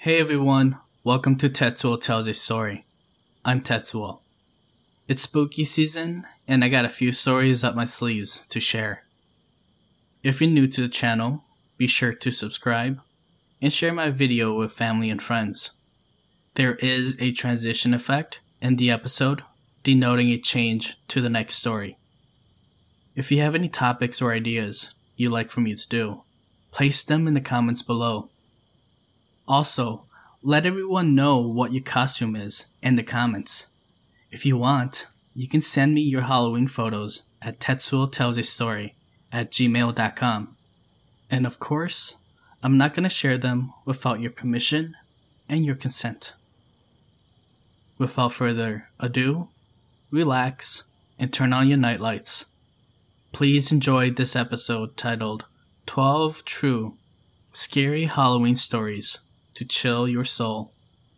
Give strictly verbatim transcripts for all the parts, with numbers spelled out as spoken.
Hey everyone, welcome to Tetsuo Tells a Story. I'm Tetsuo. It's spooky season, and I got a few stories up my sleeves to share. If you're new to the channel, be sure to subscribe and share my video with family and friends. There is a transition effect in the episode, denoting a change to the next story. If you have any topics or ideas you'd like for me to do, place them in the comments below. Also, let everyone know what your costume is in the comments. If you want, you can send me your Halloween photos at tetsuo tells a story at gmail dot com. And of course, I'm not going to share them without your permission and your consent. Without further ado, relax and turn on your night lights. Please enjoy this episode titled twelve True Scary Halloween Stories to Chill Your Soul.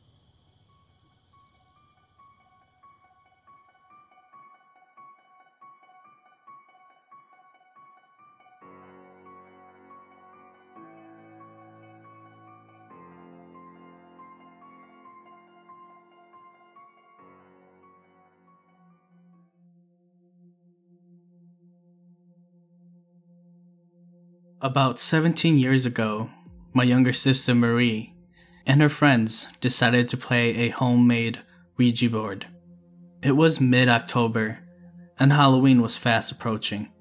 About seventeen years ago, my younger sister Marie and her friends decided to play a homemade Ouija board. It was mid-October, and Halloween was fast approaching.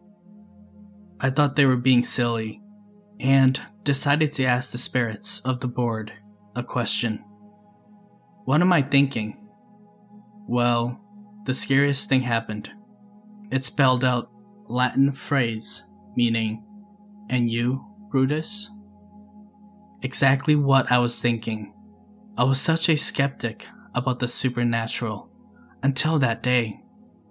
I thought they were being silly, and decided to ask the spirits of the board a question. What am I thinking? Well, the scariest thing happened. It spelled out Latin phrase meaning, "And you, Brutus?" Exactly what I was thinking. I was such a skeptic about the supernatural until that day.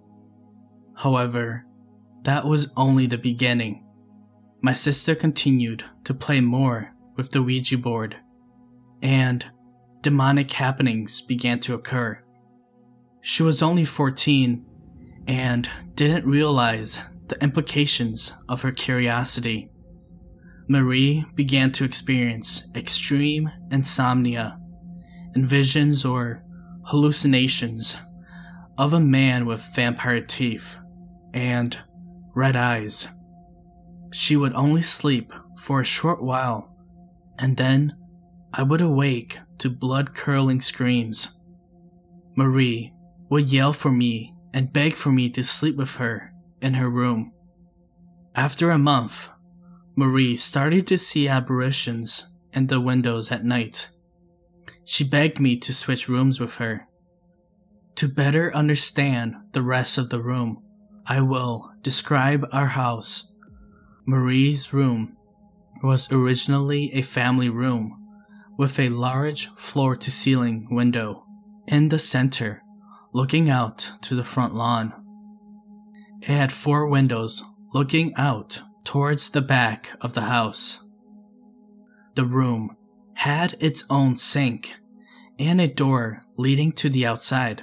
However, that was only the beginning. My sister continued to play more with the Ouija board, and demonic happenings began to occur. She was only fourteen and didn't realize the implications of her curiosity. Marie began to experience extreme insomnia and visions or hallucinations of a man with vampire teeth and red eyes. She would only sleep for a short while, and then I would awake to blood-curdling screams. Marie would yell for me and beg for me to sleep with her in her room. After a month, Marie started to see apparitions in the windows at night. She begged me to switch rooms with her. To better understand the rest of the room, I will describe our house. Marie's room was originally a family room with a large floor-to-ceiling window in the center, looking out to the front lawn. It had four windows looking out towards the back of the house. The room had its own sink and a door leading to the outside.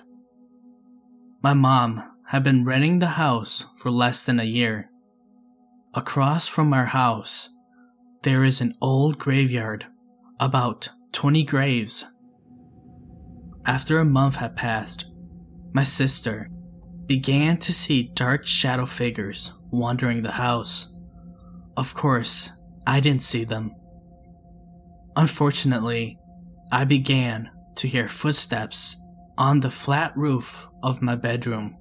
My mom had been renting the house for less than a year. Across from our house, there is an old graveyard, about twenty graves. After a month had passed, my sister began to see dark shadow figures wandering the house. Of course, I didn't see them. Unfortunately, I began to hear footsteps on the flat roof of my bedroom.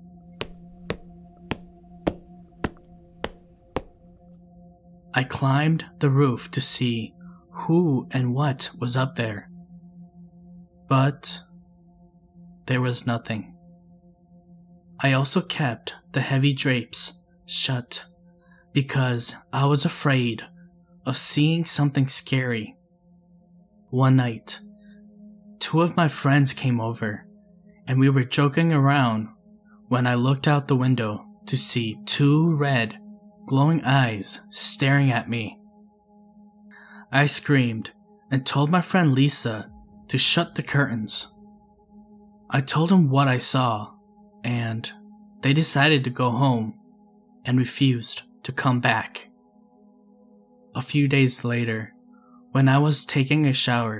I climbed the roof to see who and what was up there. But there was nothing. I also kept the heavy drapes shut because I was afraid of seeing something scary. One night, two of my friends came over, and we were joking around when I looked out the window to see two red, glowing eyes staring at me. I screamed and told my friend Lisa to shut the curtains. I told them what I saw, and they decided to go home and refused to come back. A few days later, when I was taking a shower,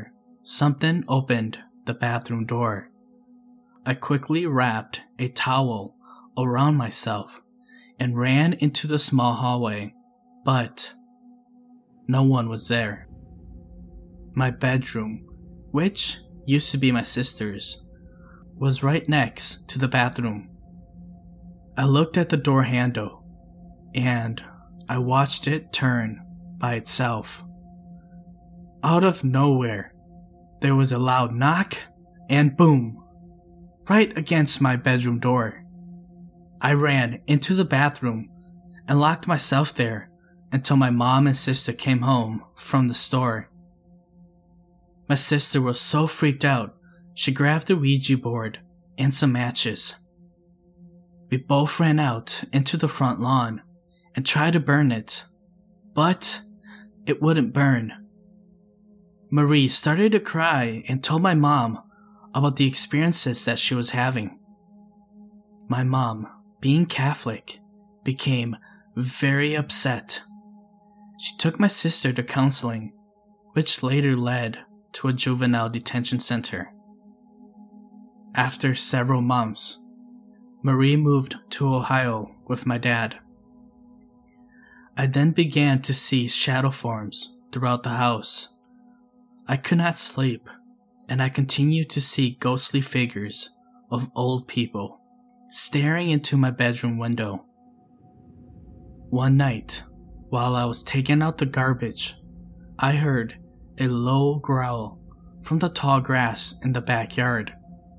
something opened the bathroom door. I quickly wrapped a towel around myself and ran into the small hallway, but no one was there. My bedroom, which used to be my sister's, was right next to the bathroom. I looked at the door handle, and I watched it turn by itself. Out of nowhere, there was a loud knock and boom, right against my bedroom door. I ran into the bathroom and locked myself there until my mom and sister came home from the store. My sister was so freaked out, she grabbed the Ouija board and some matches. We both ran out into the front lawn and tried to burn it, but it wouldn't burn. Marie started to cry and told my mom about the experiences that she was having. My mom, being Catholic, became very upset. She took my sister to counseling, which later led to a juvenile detention center. After several months, Marie moved to Ohio with my dad. I then began to see shadow forms throughout the house. I could not sleep, and I continued to see ghostly figures of old people staring into my bedroom window. One night, while I was taking out the garbage, I heard a low growl from the tall grass in the backyard.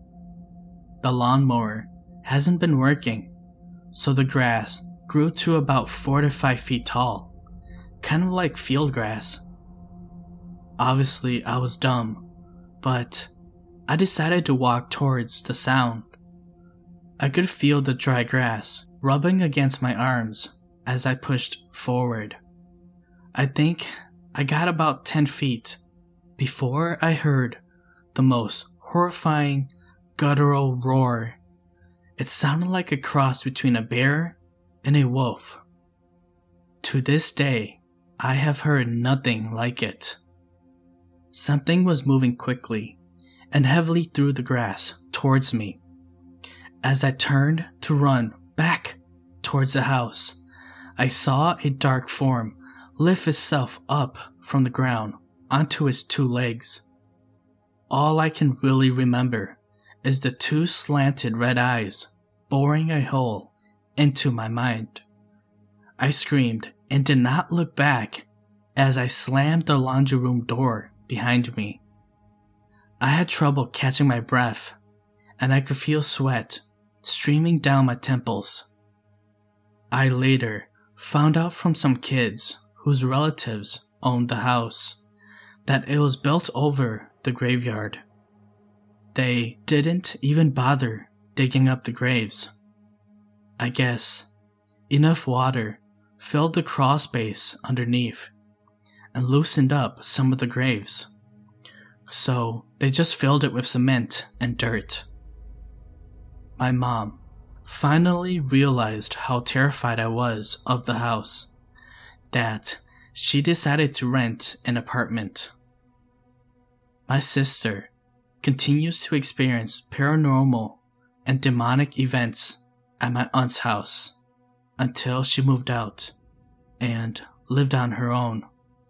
The lawnmower hasn't been working, so the grass grew to about four to five feet tall, kind of like field grass. Obviously, I was dumb, but I decided to walk towards the sound. I could feel the dry grass rubbing against my arms as I pushed forward. I think I got about ten feet before I heard the most horrifying guttural roar. It sounded like a cross between a bear and a wolf. To this day, I have heard nothing like it. Something was moving quickly and heavily through the grass towards me. As I turned to run back towards the house, I saw a dark form lift itself up from the ground onto its two legs. All I can really remember is the two slanted red eyes boring a hole into my mind. I screamed and did not look back as I slammed the laundry room door behind me. I had trouble catching my breath, and I could feel sweat streaming down my temples. I later found out from some kids whose relatives owned the house that it was built over the graveyard. They didn't even bother digging up the graves. I guess enough water filled the crawl space underneath and loosened up some of the graves, so they just filled it with cement and dirt. My mom finally realized how terrified I was of the house, that she decided to rent an apartment. My sister continues to experience paranormal and demonic events at my aunt's house until she moved out and lived on her own.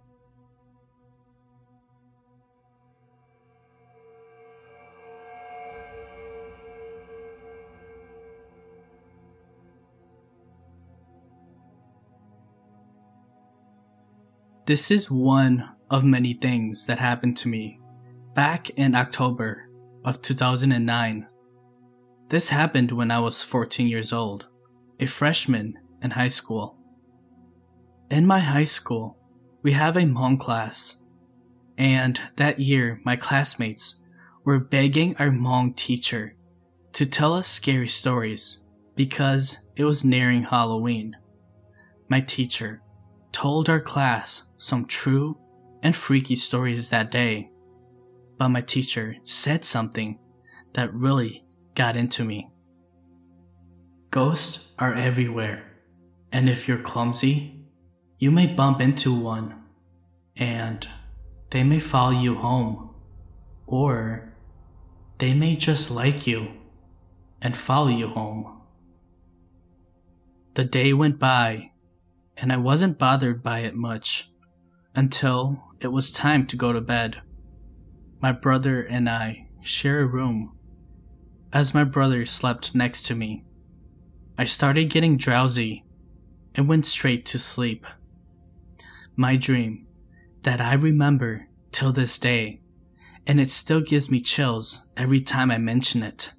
This is one of many things that happened to me back in October of two thousand nine. This happened when I was fourteen years old, a freshman in high school. In my high school, we have a Hmong class, and that year my classmates were begging our Hmong teacher to tell us scary stories because it was nearing Halloween. My teacher told our class some true and freaky stories that day, but my teacher said something that really got into me. Ghosts are everywhere, and if you're clumsy, you may bump into one, and they may follow you home. or they may just like you and follow you home. The day went by, and I wasn't bothered by it much until it was time to go to bed. My brother and I share a room. As my brother slept next to me, I started getting drowsy and went straight to sleep. My dream that I remember till this day, and it still gives me chills every time I mention it.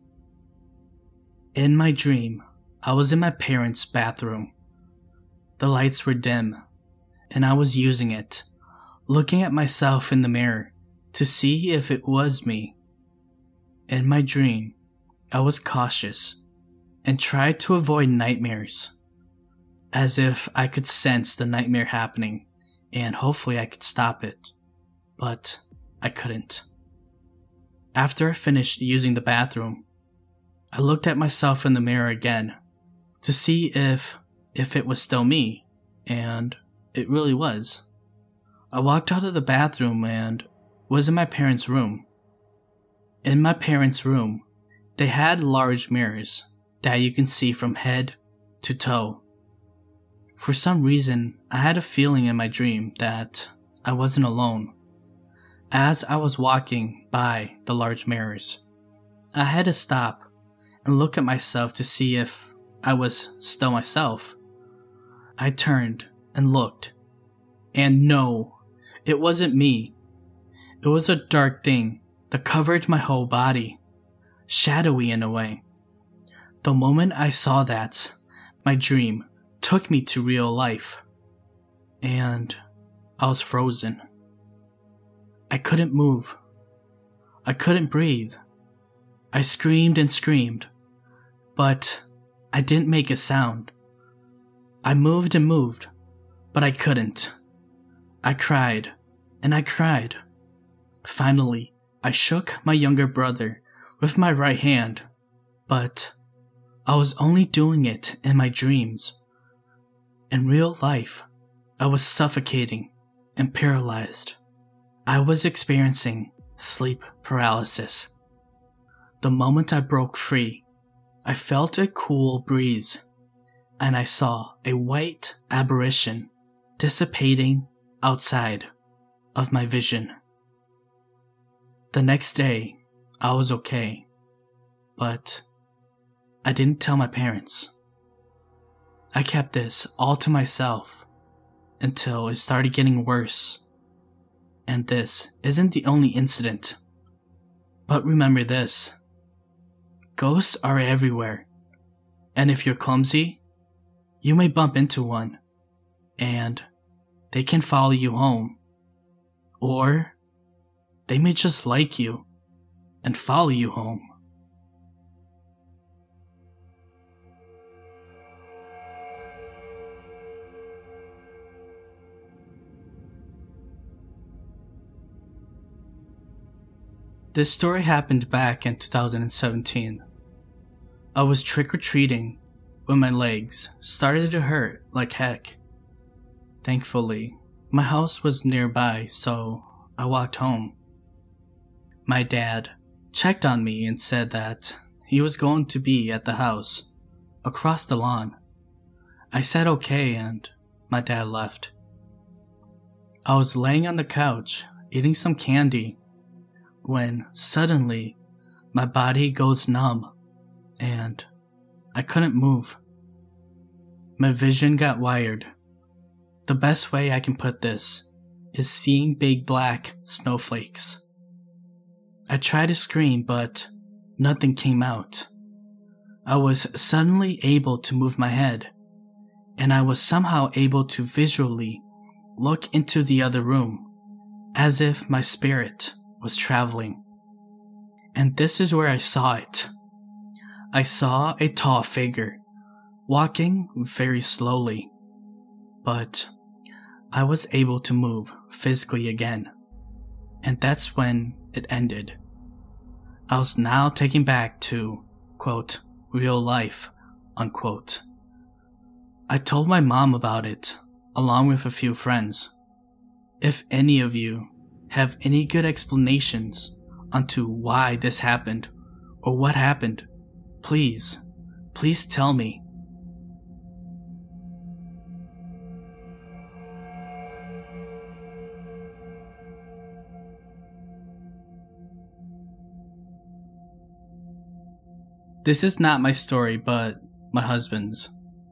In my dream, I was in my parents' bathroom. The lights were dim, and I was using it, looking at myself in the mirror to see if it was me. In my dream, I was cautious and tried to avoid nightmares, as if I could sense the nightmare happening and hopefully I could stop it, but I couldn't. After I finished using the bathroom, I looked at myself in the mirror again to see if if it was still me, and it really was. I walked out of the bathroom and was in my parents' room. In my parents' room, they had large mirrors that you can see from head to toe. For some reason, I had a feeling in my dream that I wasn't alone. As I was walking by the large mirrors, I had to stop and look at myself to see if I was still myself. I turned and looked, and no, it wasn't me. It was a dark thing that covered my whole body, shadowy in a way. The moment I saw that, my dream took me to real life, and I was frozen. I couldn't move. I couldn't breathe. I screamed and screamed, but I didn't make a sound. I moved and moved, but I couldn't. I cried, and I cried. Finally, I shook my younger brother with my right hand, but I was only doing it in my dreams. In real life, I was suffocating and paralyzed. I was experiencing sleep paralysis. The moment I broke free, I felt a cool breeze, and I saw a white apparition dissipating outside of my vision. The next day, I was okay, but I didn't tell my parents. I kept this all to myself until it started getting worse. And this isn't the only incident. But remember this: ghosts are everywhere, and if you're clumsy, you may bump into one, and they can follow you home. Or they may just like you and follow you home. This story happened back in two thousand seventeen. I was trick-or-treating when my legs started to hurt like heck. Thankfully, my house was nearby, so I walked home. My dad checked on me and said that he was going to be at the house across the lawn. I said okay, and my dad left. I was laying on the couch eating some candy when suddenly my body goes numb and I couldn't move. My vision got wired. The best way I can put this is seeing big black snowflakes. I tried to scream, but nothing came out. I was suddenly able to move my head, and I was somehow able to visually look into the other room, as if my spirit was traveling. And this is where I saw it. I saw a tall figure, walking very slowly, but I was able to move physically again. And that's when it ended. I was now taken back to, quote, real life, unquote. I told my mom about it, along with a few friends. If any of you have any good explanations onto why this happened or what happened, please, please tell me. This is not my story, but my husband's.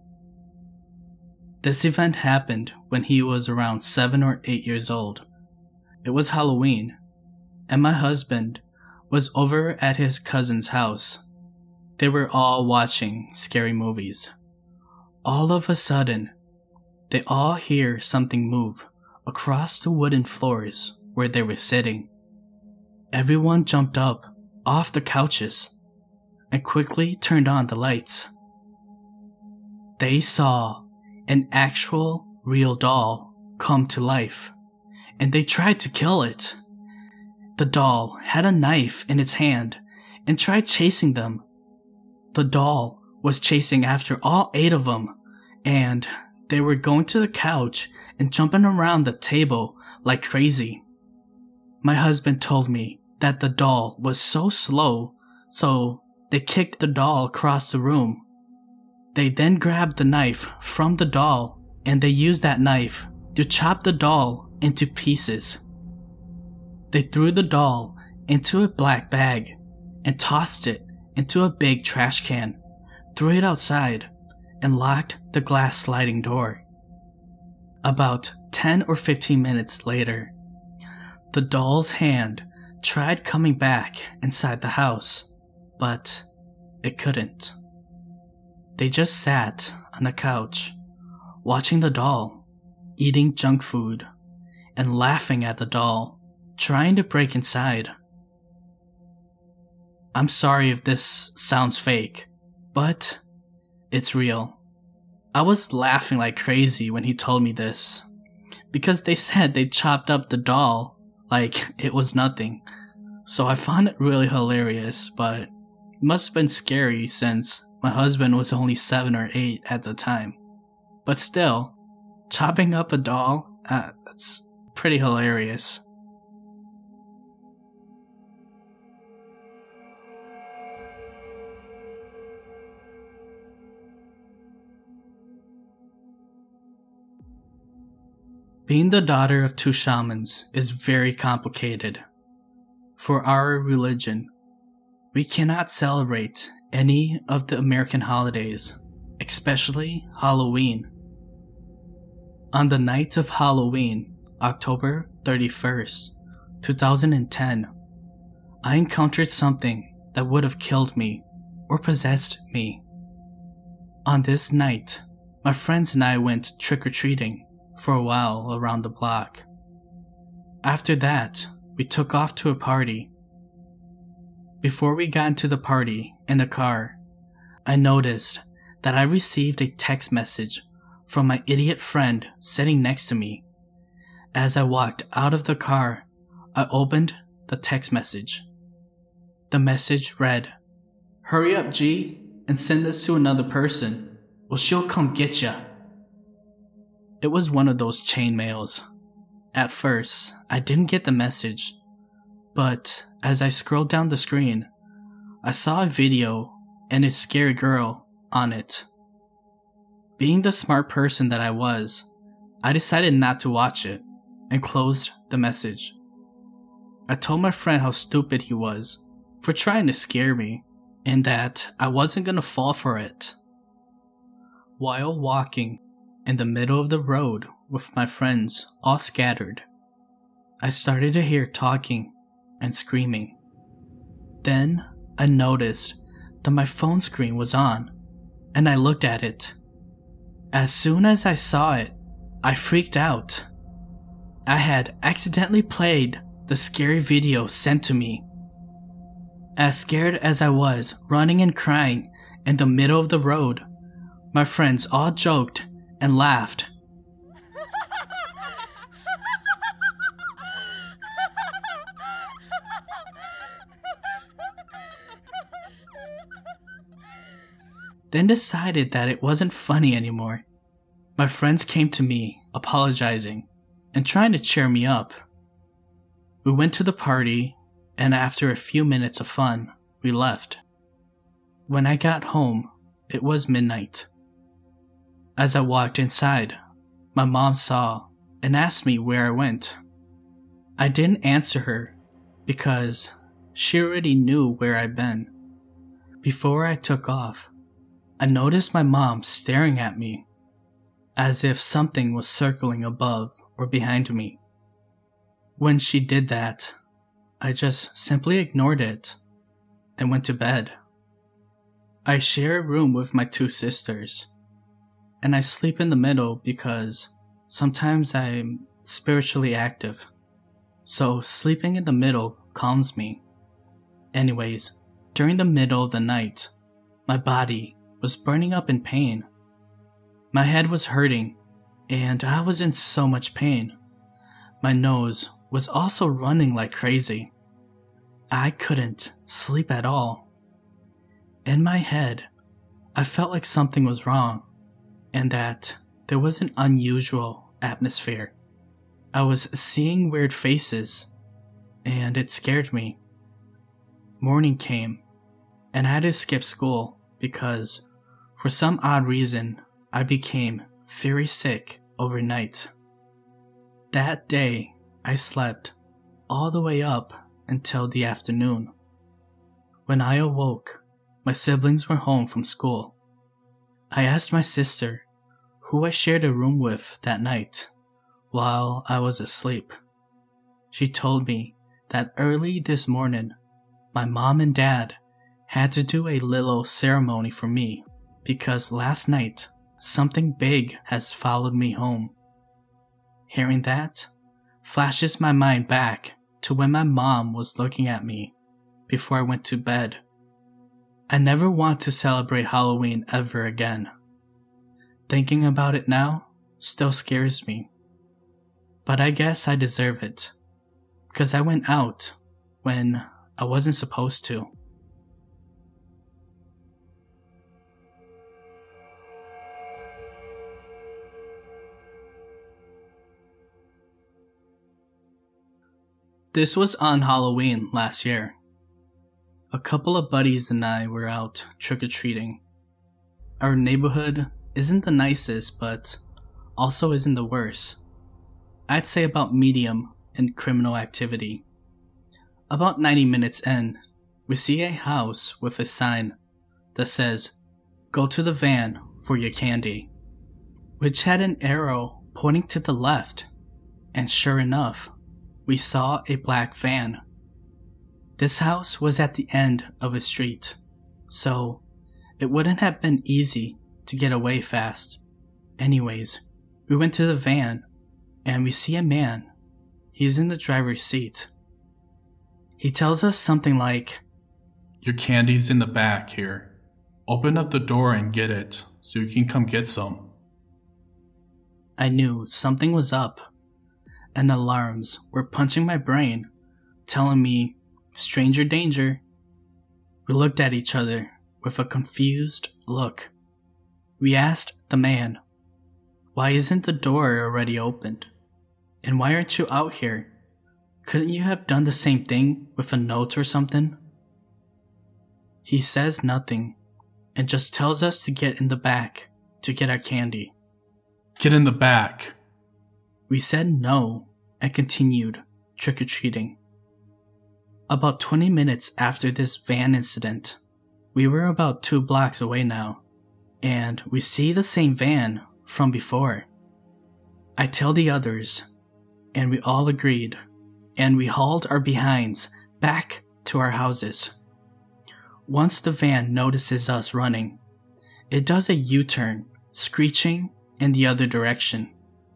This event happened when he was around seven or eight years old. It was Halloween, and my husband was over at his cousin's house. They were all watching scary movies. All of a sudden, they all hear something move across the wooden floors where they were sitting. Everyone jumped up off the couches and quickly turned on the lights. They saw an actual real doll come to life, and they tried to kill it. The doll had a knife in its hand and tried chasing them. The doll was chasing after all eight of them, and they were going to the couch and jumping around the table like crazy. My husband told me that the doll was so slow, so they kicked the doll across the room. They then grabbed the knife from the doll, and they used that knife to chop the doll into pieces. They threw the doll into a black bag and tossed it into a big trash can, threw it outside, and locked the glass sliding door. About ten or fifteen minutes later, the doll's hand tried coming back inside the house, but it couldn't. They just sat on the couch, watching the doll, eating junk food, and laughing at the doll, trying to break inside. I'm sorry if this sounds fake, but it's real. I was laughing like crazy when he told me this, because they said they chopped up the doll like it was nothing. So I found it really hilarious, but it must have been scary since my husband was only seven or eight at the time. But still, chopping up a doll, uh, that's pretty hilarious. Being the daughter of two shamans is very complicated. For our religion, we cannot celebrate any of the American holidays, especially Halloween. On the night of Halloween, October thirty-first, two thousand ten, I encountered something that would have killed me or possessed me. On this night, my friends and I went trick-or-treating for a while around the block. After that, we took off to a party. Before we got into the party in the car, I noticed that I received a text message from my idiot friend sitting next to me. As I walked out of the car, I opened the text message. The message read, "Hurry up, G, and send this to another person, or she'll come get ya." It was one of those chain mails. At first, I didn't get the message, but as I scrolled down the screen, I saw a video and a scary girl on it. Being the smart person that I was, I decided not to watch it and closed the message. I told my friend how stupid he was for trying to scare me and that I wasn't gonna fall for it. While walking in the middle of the road with my friends all scattered, I started to hear talking and screaming. Then I noticed that my phone screen was on, and I looked at it. As soon as I saw it, I freaked out. I had accidentally played the scary video sent to me. As scared as I was, running and crying in the middle of the road, my friends all joked and laughed. Then decided that it wasn't funny anymore. My friends came to me, apologizing and trying to cheer me up. We went to the party, and after a few minutes of fun, we left. When I got home, it was midnight. As I walked inside, my mom saw and asked me where I went. I didn't answer her because she already knew where I'd been. Before I took off, I noticed my mom staring at me, as if something was circling above or behind me. When she did that, I just simply ignored it and went to bed. I share a room with my two sisters, and I sleep in the middle because sometimes I'm spiritually active, so sleeping in the middle calms me. Anyways, during the middle of the night, my body was burning up in pain. My head was hurting, and I was in so much pain. My nose was also running like crazy. I couldn't sleep at all. In my head, I felt like something was wrong, and that there was an unusual atmosphere. I was seeing weird faces, and it scared me. Morning came, and I had to skip school because, for some odd reason, I became very sick overnight. That day, I slept all the way up until the afternoon. When I awoke, my siblings were home from school. I asked my sister, who I shared a room with that night, while I was asleep. She told me that early this morning, my mom and dad had to do a little ceremony for me because last night something big has followed me home. Hearing that flashes my mind back to when my mom was looking at me before I went to bed. I never want to celebrate Halloween ever again. Thinking about it now still scares me. But I guess I deserve it, because I went out when I wasn't supposed to. This was on Halloween last year. A couple of buddies and I were out trick-or-treating. Our neighborhood isn't the nicest, but also isn't the worst. I'd say about medium in criminal activity. About ninety minutes in, we see a house with a sign that says, "Go to the van for your candy," which had an arrow pointing to the left, and sure enough, we saw a black van. This house was at the end of a street, so it wouldn't have been easy to get away fast. Anyways, we went to the van, and we see a man. He's in the driver's seat. He tells us something like, "Your candy's in the back here. Open up the door and get it so you can come get some." I knew something was up, and alarms were punching my brain, telling me, stranger danger. We looked at each other with a confused look. We asked the man, "Why isn't the door already opened? And why aren't you out here? Couldn't you have done the same thing with a note or something?" He says nothing and just tells us to get in the back to get our candy. "Get in the back." We said no and continued trick-or-treating. About twenty minutes after this van incident, we were about two blocks away now, and we see the same van from before. I tell the others, and we all agreed, and we hauled our behinds back to our houses. Once the van notices us running, it does a U-turn, screeching in the other direction.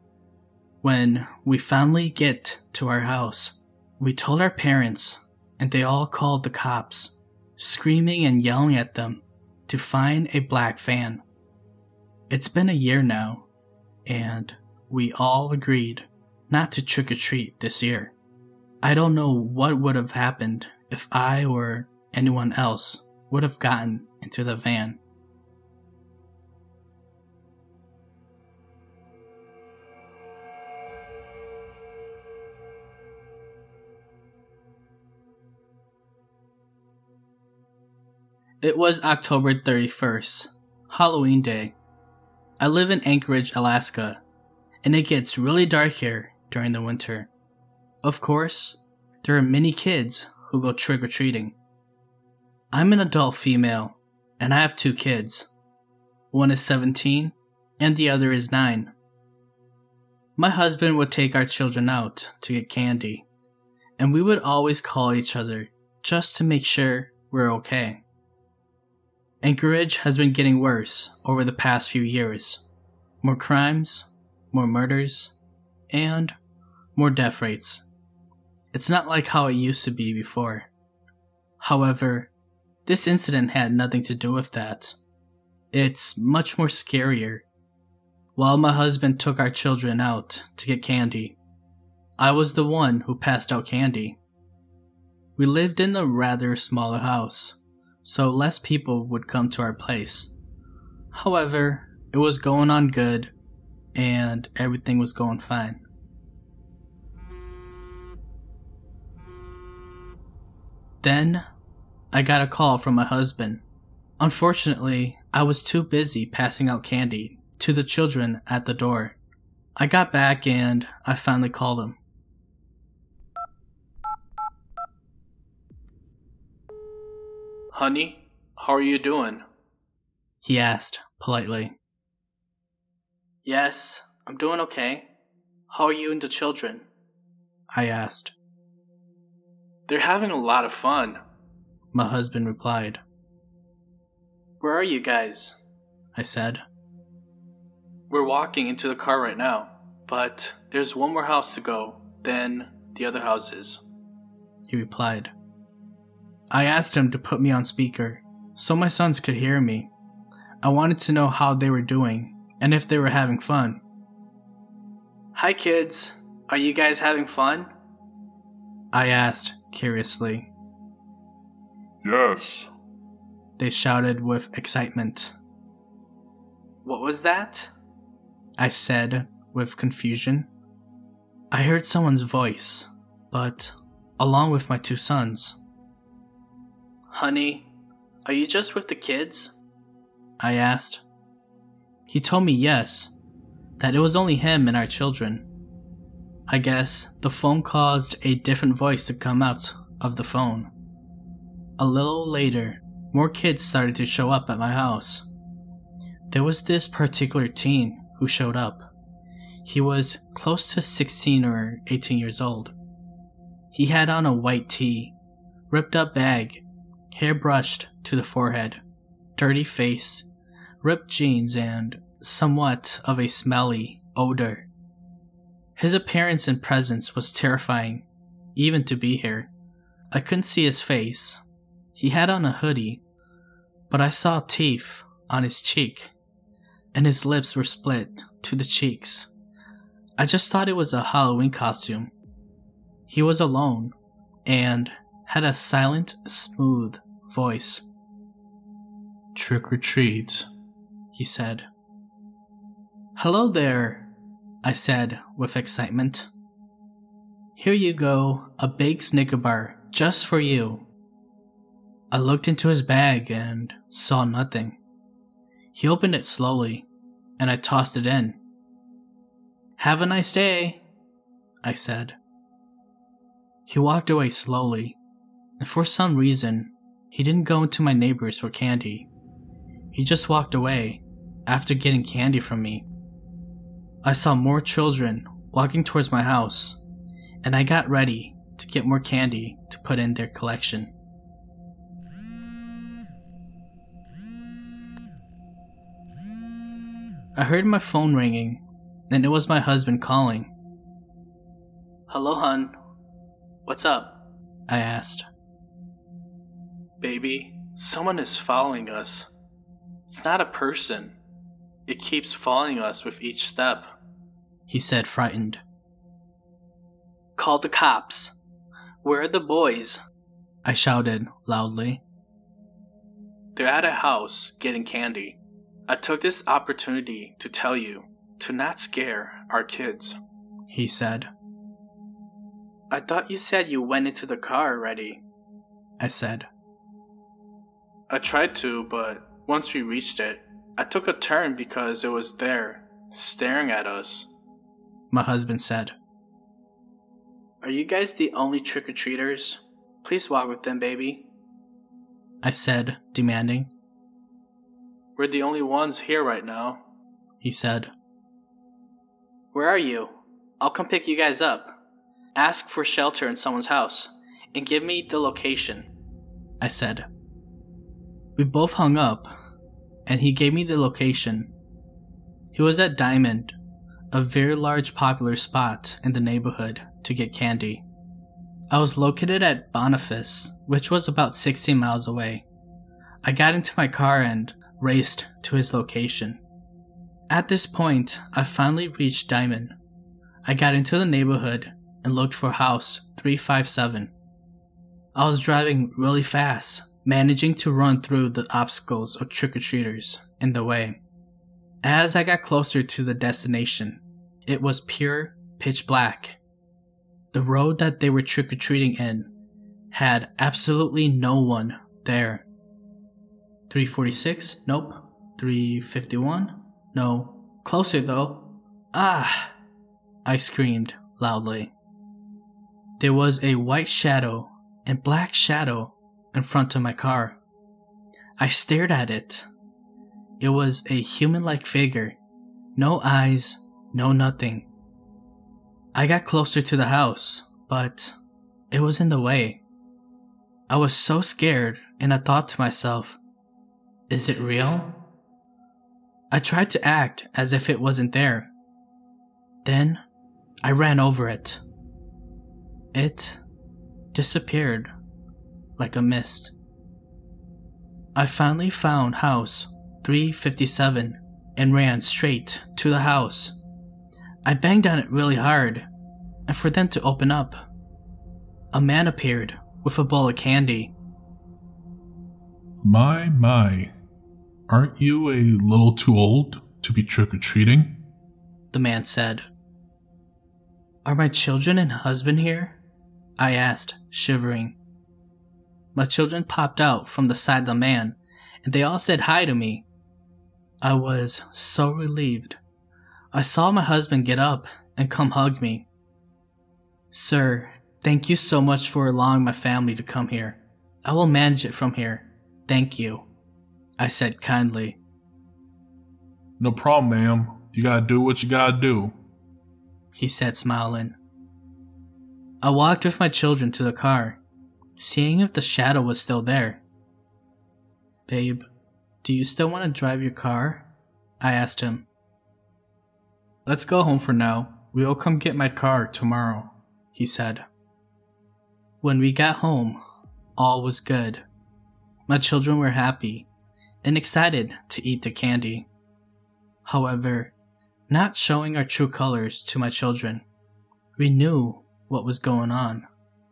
When we finally get to our house, we told our parents, and they all called the cops, screaming and yelling at them to find a black van. It's been a year now, and we all agreed not to trick-or-treat this year. I don't know what would have happened if I or anyone else would have gotten into the van. It was October thirty-first, Halloween Day. I live in Anchorage, Alaska, and it gets really dark here during the winter. Of course, there are many kids who go trick-or-treating. I'm an adult female, and I have two kids. One is seventeen, and the other is nine. My husband would take our children out to get candy, and we would always call each other just to make sure we're okay. Anchorage has been getting worse over the past few years. More crimes, more murders, and more death rates. It's not like how it used to be before. However, this incident had nothing to do with that. It's much more scarier. While my husband took our children out to get candy, I was the one who passed out candy. We lived in a rather smaller house, so less people would come to our place. However, it was going on good, and everything was going fine. Then, I got a call from my husband. Unfortunately, I was too busy passing out candy to the children at the door. I got back and I finally called him. Honey, how are you doing? He asked politely. Yes, I'm doing okay. How are you and the children? I asked. They're having a lot of fun, my husband replied. Where are you guys? I said. We're walking into the car right now, but there's one more house to go, then the other houses, he replied. I asked him to put me on speaker so my sons could hear me. I wanted to know how they were doing and if they were having fun. Hi kids, are you guys having fun? I asked curiously. Yes, they shouted with excitement. What was that? I said with confusion. I heard someone's voice, but along with my two sons. Honey, are you just with the kids? I asked. He told me yes, that it was only him and our children. I guess the phone caused a different voice to come out of the phone. A little later, more kids started to show up at my house. There was this particular teen who showed up. He was close to sixteen or eighteen years old. He had on a white tee, ripped up bag, hair brushed to the forehead, dirty face, ripped jeans, and somewhat of a smelly odor. His appearance and presence was terrifying, even to be here. I couldn't see his face. He had on a hoodie, but I saw teeth on his cheek, and his lips were split to the cheeks. I just thought it was a Halloween costume. He was alone, and had a silent, smooth voice. Trick or treat, he said. Hello there, I said with excitement. Here you go, a big Snicker bar just for you. I looked into his bag and saw nothing. He opened it slowly, and I tossed it in. Have a nice day, I said. He walked away slowly, and for some reason, he didn't go into my neighbors for candy. He just walked away after getting candy from me. I saw more children walking towards my house, and I got ready to get more candy to put in their collection. I heard my phone ringing, and it was my husband calling. Hello, hun. What's up? I asked. Baby, someone is following us. It's not a person. It keeps following us with each step, he said, frightened. Call the cops. Where are the boys? I shouted loudly. They're at a house getting candy. I took this opportunity to tell you to not scare our kids, he said. I thought you said you went into the car already, I said. I tried to, but once we reached it, I took a turn because it was there, staring at us. My husband said. Are you guys the only trick-or-treaters? Please walk with them, baby. I said, demanding. We're the only ones here right now, he said. Where are you? I'll come pick you guys up. Ask for shelter in someone's house, and give me the location, I said. We both hung up, and he gave me the location. He was at Diamond, a very large popular spot in the neighborhood to get candy. I was located at Boniface, which was about sixteen miles away. I got into my car and raced to his location. At this point, I finally reached Diamond. I got into the neighborhood and looked for house three five seven. I was driving really fast, managing to run through the obstacles of trick-or-treaters in the way. As I got closer to the destination, it was pure pitch black. The road that they were trick-or-treating in had absolutely no one there. three forty-six? Nope. three fifty-one? No. Closer though. Ah! I screamed loudly. There was a white shadow and black shadow in front of my car. I stared at it. It was a human-like figure. No eyes, no nothing. I got closer to the house, but it was in the way. I was so scared, and I thought to myself, is it real? I tried to act as if it wasn't there. Then, I ran over it. It disappeared like a mist. I finally found house three fifty-seven and ran straight to the house. I banged on it really hard, and for them to open up, a man appeared with a bowl of candy. My, my. Aren't you a little too old to be trick-or-treating? The man said. Are my children and husband here? I asked, shivering. My children popped out from the side of the man, and they all said hi to me. I was so relieved. I saw my husband get up and come hug me. Sir, thank you so much for allowing my family to come here. I will manage it from here. Thank you, I said kindly. No problem, ma'am. You gotta do what you gotta do, he said, smiling. I walked with my children to the car, seeing if the shadow was still there. Babe, do you still want to drive your car? I asked him. Let's go home for now. We'll come get my car tomorrow, he said. When we got home, all was good. My children were happy and excited to eat the candy. However, not showing our true colors to my children, we knew what was going on.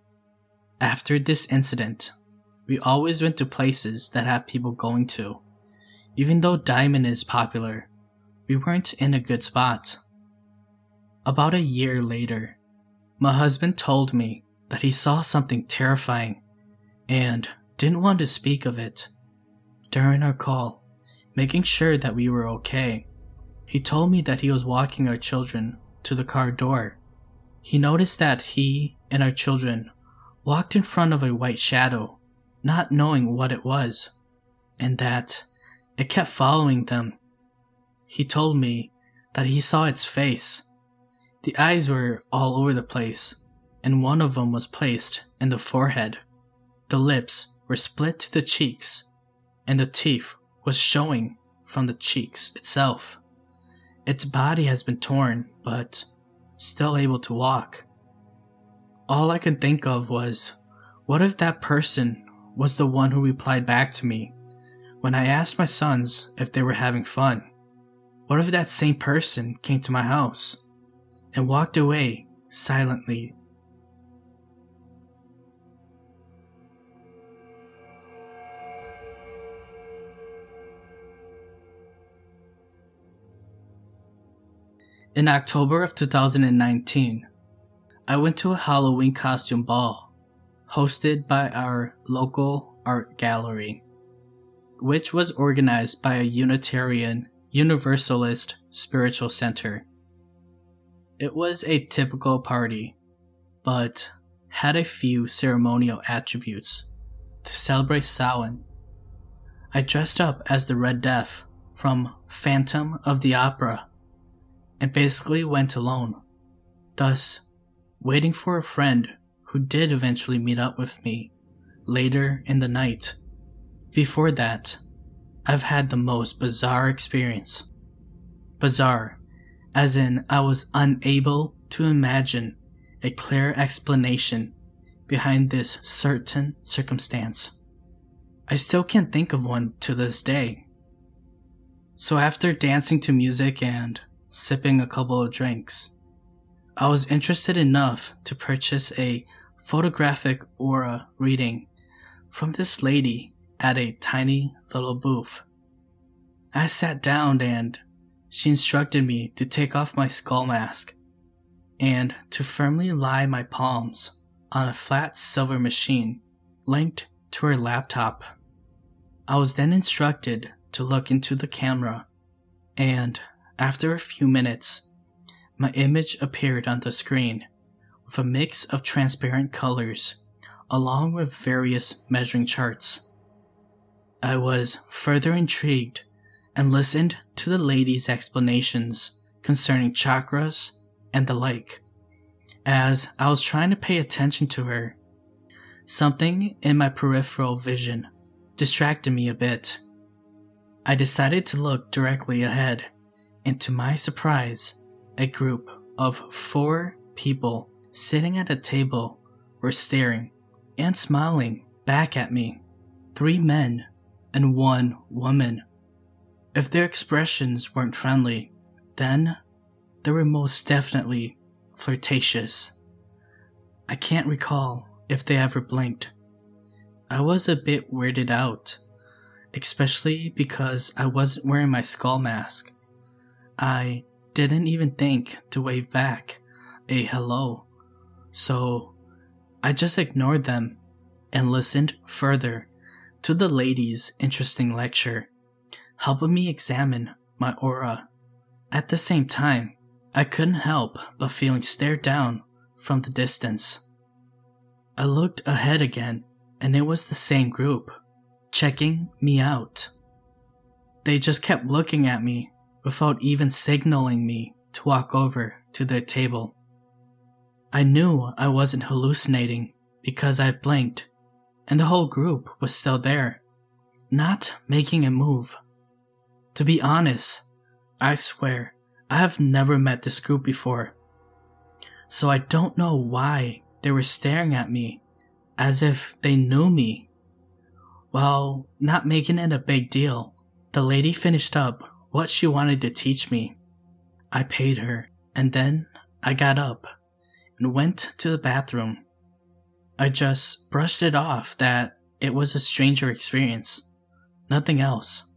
After this incident, we always went to places that have people going to. Even though Diamond is popular, we weren't in a good spot. About a year later, my husband told me that he saw something terrifying and didn't want to speak of it. During our call, making sure that we were okay, he told me that he was walking our children to the car door. He noticed that he and our children walked in front of a white shadow, not knowing what it was, and that it kept following them. He told me that he saw its face. The eyes were all over the place, and one of them was placed in the forehead. The lips were split to the cheeks, and the teeth was showing from the cheeks itself. Its body has been torn, but still able to walk. All I could think of was, what if that person was the one who replied back to me when I asked my sons if they were having fun? What if that same person came to my house and walked away silently? In October of two thousand nineteen, I went to a Halloween costume ball hosted by our local art gallery. which was organized by a Unitarian Universalist spiritual center. It was a typical party, but had a few ceremonial attributes to celebrate Samhain. I dressed up as the Red Death from Phantom of the Opera and basically went alone, thus waiting for a friend who did eventually meet up with me later in the night. Before that, I've had the most bizarre experience. Bizarre, as in I was unable to imagine a clear explanation behind this certain circumstance. I still can't think of one to this day. So after dancing to music and sipping a couple of drinks, I was interested enough to purchase a photographic aura reading from this lady at a tiny little booth. I sat down and she instructed me to take off my skull mask and to firmly lie my palms on a flat silver machine linked to her laptop. I was then instructed to look into the camera, and after a few minutes, my image appeared on the screen with a mix of transparent colors along with various measuring charts. I was further intrigued and listened to the lady's explanations concerning chakras and the like. As I was trying to pay attention to her, something in my peripheral vision distracted me a bit. I decided to look directly ahead, and to my surprise, a group of four people sitting at a table were staring and smiling back at me. Three men and one woman. If their expressions weren't friendly, then they were most definitely flirtatious. I can't recall if they ever blinked. I was a bit weirded out, especially because I wasn't wearing my skull mask. I didn't even think to wave back a hello, so I just ignored them and listened further to the lady's interesting lecture, helping me examine my aura. At the same time, I couldn't help but feeling stared down from the distance. I looked ahead again, and it was the same group, checking me out. They just kept looking at me without even signaling me to walk over to their table. I knew I wasn't hallucinating because I blinked, and the whole group was still there, not making a move. To be honest, I swear, I have never met this group before, so I don't know why they were staring at me as if they knew me. While not making it a big deal, the lady finished up what she wanted to teach me. I paid her, and then I got up and went to the bathroom. I just brushed it off that it was a stranger experience, nothing else.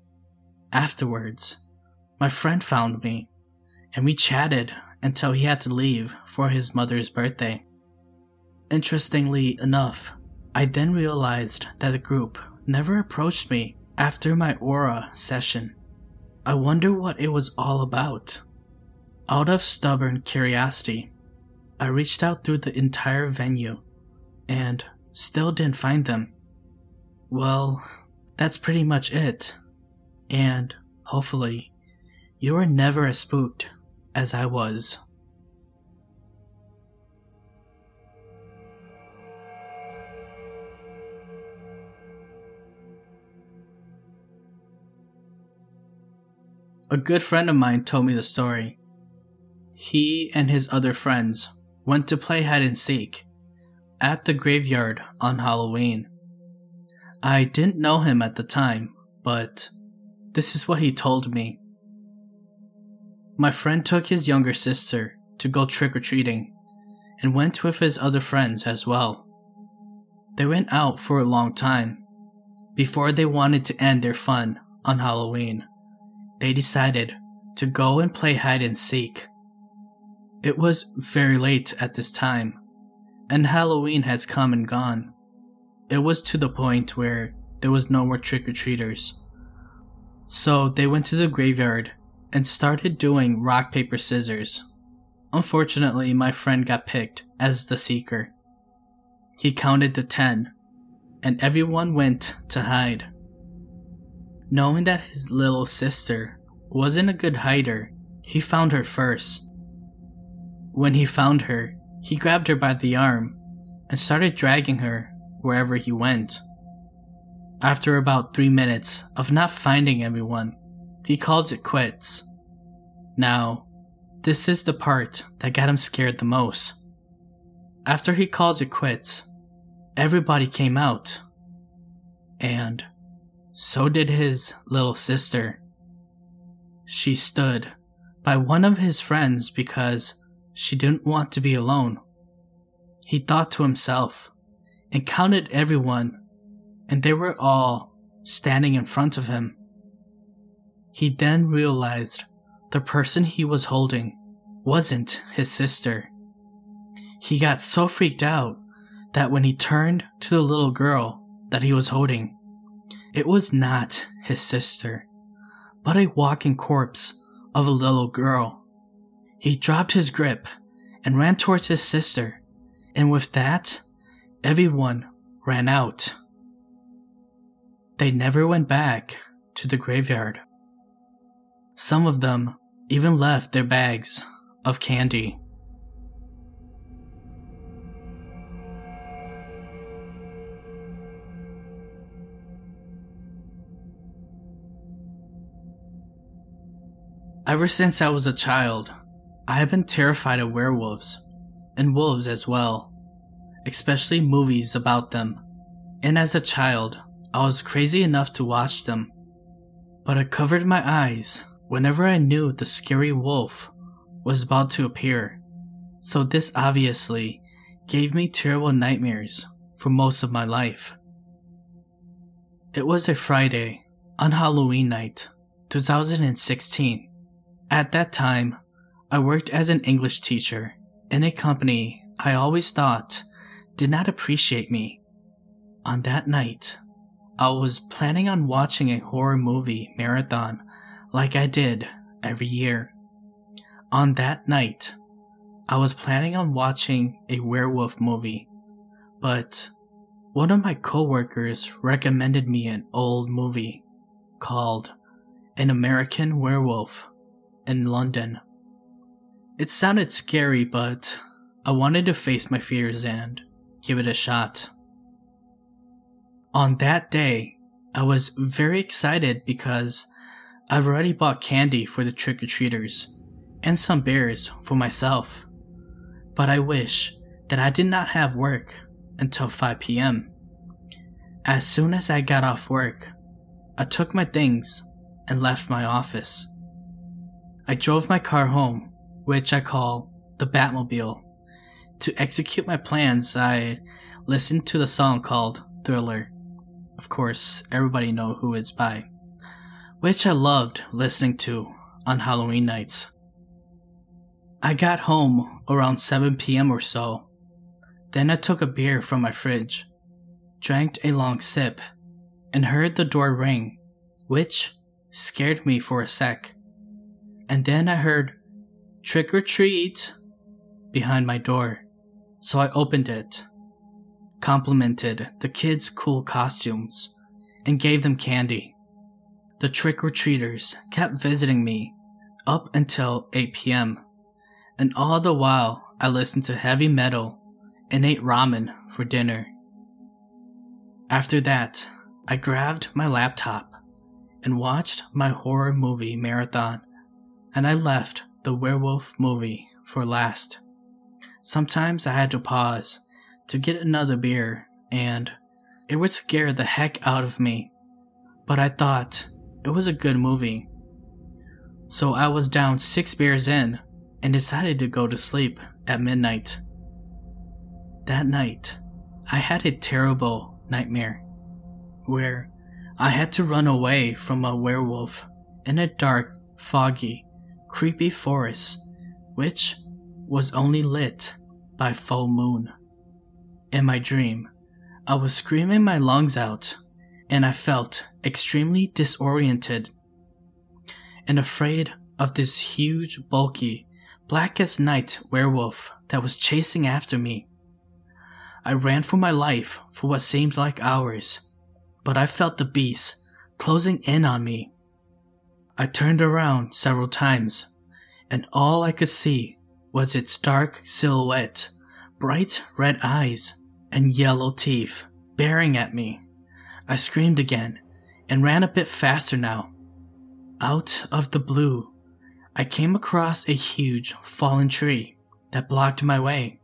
Afterwards, my friend found me, and we chatted until he had to leave for his mother's birthday. Interestingly enough, I then realized that the group never approached me after my aura session. I wonder what it was all about. Out of stubborn curiosity, I reached out through the entire venue and still didn't find them. Well, that's pretty much it. And hopefully, you are never as spooked as I was. A good friend of mine told me the story. He and his other friends went to play hide and seek at the graveyard on Halloween. I didn't know him at the time, but this is what he told me. My friend took his younger sister to go trick-or-treating and went with his other friends as well. They went out for a long time. Before they wanted to end their fun on Halloween, they decided to go and play hide and seek. It was very late at this time, and Halloween has come and gone. It was to the point where there was no more trick-or-treaters. So they went to the graveyard and started doing rock, paper, scissors. Unfortunately, my friend got picked as the seeker. He counted to ten, and everyone went to hide. Knowing that his little sister wasn't a good hider, he found her first. When he found her, he grabbed her by the arm and started dragging her wherever he went. After about three minutes of not finding everyone, he called it quits. Now, this is the part that got him scared the most. After he calls it quits, everybody came out. And so did his little sister. She stood by one of his friends because she didn't want to be alone. He thought to himself and counted everyone, and they were all standing in front of him. He then realized the person he was holding wasn't his sister. He got so freaked out that when he turned to the little girl that he was holding, it was not his sister, but a walking corpse of a little girl. He dropped his grip and ran towards his sister, and with that, everyone ran out. They never went back to the graveyard. Some of them even left their bags of candy. Ever since I was a child, I have been terrified of werewolves, and wolves as well, especially movies about them. And as a child, I was crazy enough to watch them, but I covered my eyes whenever I knew the scary wolf was about to appear, so this obviously gave me terrible nightmares for most of my life. It was a Friday on Halloween night, two thousand sixteen. At that time, I worked as an English teacher in a company I always thought did not appreciate me. On that night, I was planning on watching a horror movie marathon like I did every year. On that night, I was planning on watching a werewolf movie, but one of my coworkers recommended me an old movie called An American Werewolf in London. It sounded scary, but I wanted to face my fears and give it a shot. On that day, I was very excited because I've already bought candy for the trick-or-treaters and some beers for myself, but I wish that I did not have work until five p.m. As soon as I got off work, I took my things and left my office. I drove my car home, which I call the Batmobile. To execute my plans, I listened to the song called Thriller. Of course, everybody know who it's by, which I loved listening to on Halloween nights. I got home around seven p.m. or so. Then I took a beer from my fridge, drank a long sip, and heard the door ring, which scared me for a sec. And then I heard "Trick or treat" behind my door, so I opened it, complimented the kids' cool costumes, and gave them candy. The trick-or-treaters kept visiting me up until eight p.m., and all the while I listened to heavy metal and ate ramen for dinner. After that, I grabbed my laptop and watched my horror movie marathon, and I left the werewolf movie for last. Sometimes I had to pause to get another beer, and it would scare the heck out of me, but I thought it was a good movie. So I was down six beers in and decided to go to sleep at midnight. That night, I had a terrible nightmare where I had to run away from a werewolf in a dark, foggy, creepy forest, which was only lit by full moon. In my dream, I was screaming my lungs out and I felt extremely disoriented and afraid of this huge, bulky, black as night werewolf that was chasing after me. I ran for my life for what seemed like hours, but I felt the beast closing in on me. I turned around several times, and all I could see was its dark silhouette, bright red eyes, and yellow teeth bearing at me. I screamed again and ran a bit faster now. Out of the blue, I came across a huge fallen tree that blocked my way.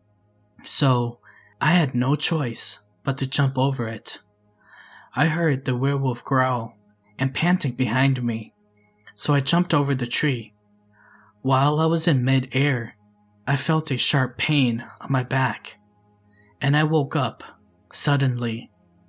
So I had no choice but to jump over it. I heard the werewolf growl and panting behind me, so I jumped over the tree. While I was in mid-air, I felt a sharp pain on my back, and I woke up suddenly.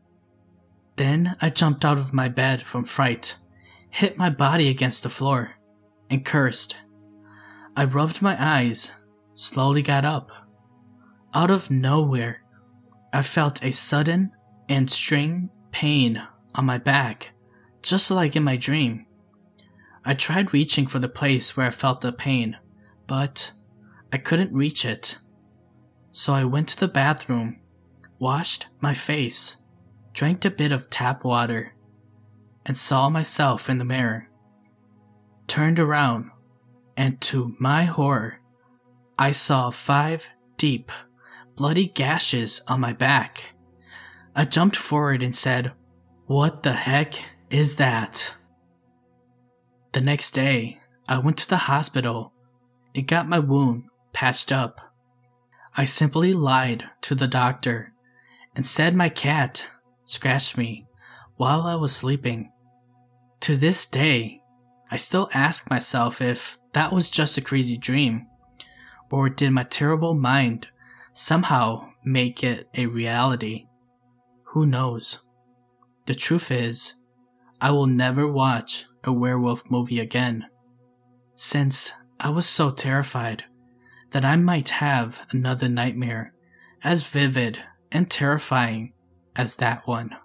Then I jumped out of my bed from fright, hit my body against the floor, and cursed. I rubbed my eyes, slowly got up. Out of nowhere, I felt a sudden and strange pain on my back, just like in my dream. I tried reaching for the place where I felt the pain, but I couldn't reach it. So I went to the bathroom, washed my face, drank a bit of tap water, and saw myself in the mirror. Turned around, and to my horror, I saw five deep, bloody gashes on my back. I jumped forward and said, "What the heck is that?" The next day, I went to the hospital and got my wound patched up. I simply lied to the doctor and said my cat scratched me while I was sleeping. To this day, I still ask myself if that was just a crazy dream, or did my terrible mind somehow make it a reality? Who knows? The truth is, I will never watch a werewolf movie again, since I was so terrified that I might have another nightmare as vivid and terrifying as that one.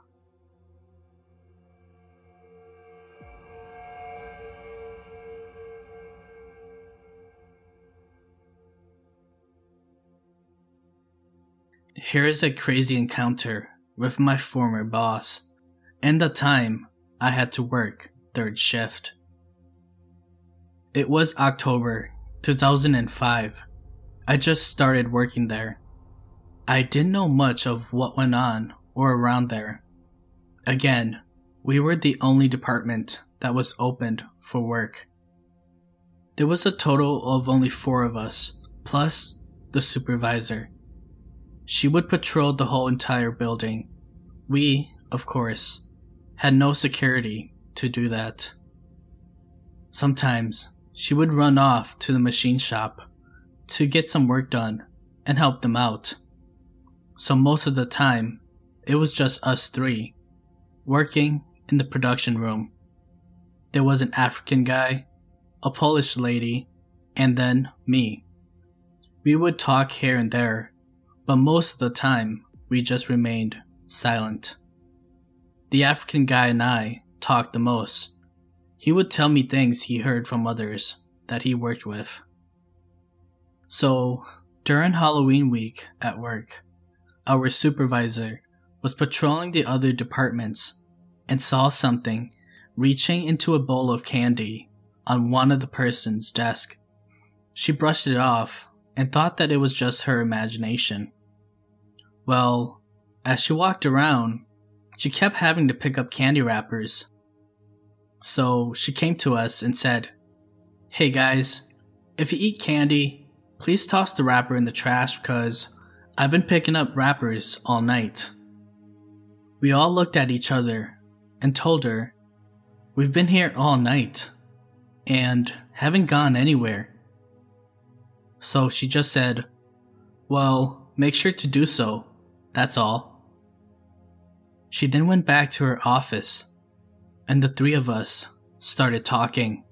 Here is a crazy encounter with my former boss, and the time I had to work third shift. It was October two thousand five. I just started working there. I didn't know much of what went on or around there. Again, we were the only department that was opened for work. There was a total of only four of us, plus the supervisor. She would patrol the whole entire building. We, of course, had no security to do that. Sometimes she would run off to the machine shop to get some work done and help them out. So most of the time, it was just us three, working in the production room. There was an African guy, a Polish lady, and then me. We would talk here and there, but most of the time, we just remained silent. The African guy and I talked the most. He would tell me things he heard from others that he worked with. So, during Halloween week at work, our supervisor was patrolling the other departments and saw something reaching into a bowl of candy on one of the person's desk. She brushed it off and thought that it was just her imagination. Well, as she walked around, she kept having to pick up candy wrappers. So she came to us and said, "Hey guys, if you eat candy, please toss the wrapper in the trash because I've been picking up wrappers all night." We all looked at each other and told her, "We've been here all night and haven't gone anywhere." So she just said, "Well, make sure to do so, that's all." She then went back to her office, and the three of us started talking.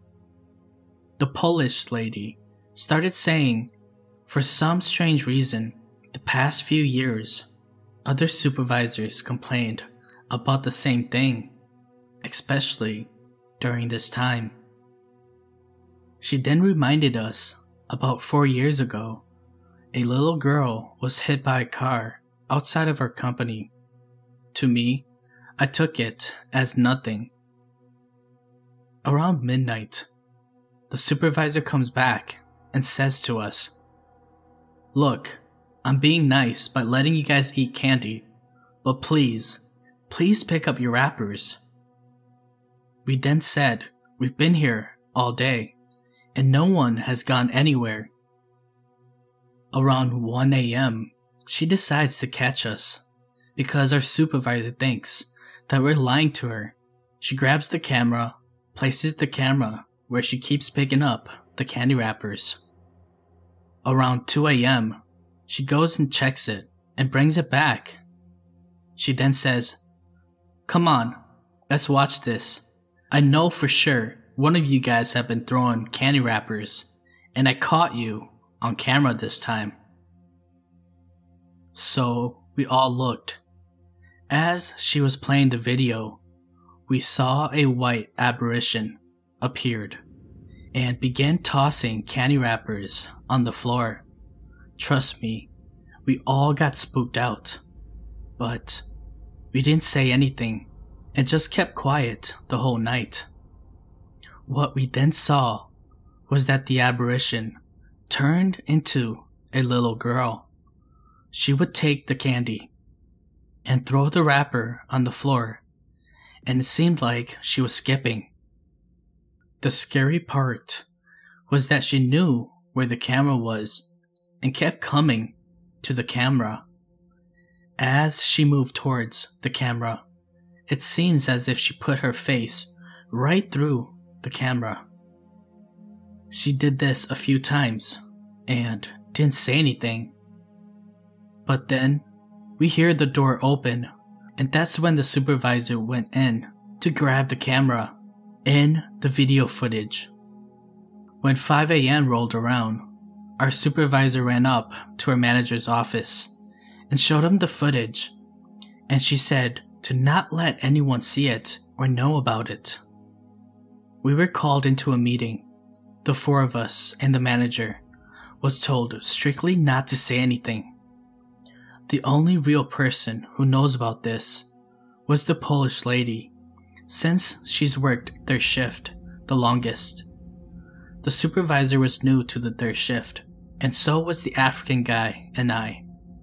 The Polish lady started saying, for some strange reason, the past few years, other supervisors complained about the same thing, especially during this time. She then reminded us about four years ago, a little girl was hit by a car outside of our company. To me, I took it as nothing. Around midnight, the supervisor comes back and says to us, "Look, I'm being nice by letting you guys eat candy, but please, please pick up your wrappers." We then said, "We've been here all day, and no one has gone anywhere." Around one a.m., she decides to catch us because our supervisor thinks that we're lying to her. She grabs the camera, places the camera where she keeps picking up the candy wrappers. Around two a.m., she goes and checks it and brings it back. She then says, "Come on, let's watch this. I know for sure one of you guys have been throwing candy wrappers, and I caught you on camera this time." So we all looked. As she was playing the video, we saw a white apparition appeared and began tossing candy wrappers on the floor. Trust me, we all got spooked out, but we didn't say anything and just kept quiet the whole night. What we then saw was that the apparition turned into a little girl. She would take the candy and throw the wrapper on the floor, and it seemed like she was skipping. The scary part was that she knew where the camera was and kept coming to the camera. As she moved towards the camera, it seems as if she put her face right through the camera. She did this a few times and didn't say anything. But then we hear the door open, and that's when the supervisor went in to grab the camera and the video footage. When five a.m. rolled around, our supervisor ran up to her manager's office and showed him the footage, and she said to not let anyone see it or know about it. We were called into a meeting. The four of us and the manager was told strictly not to say anything. The only real person who knows about this was the Polish lady, since she's worked third shift the longest. The supervisor was new to the third shift, and so was the African guy and I.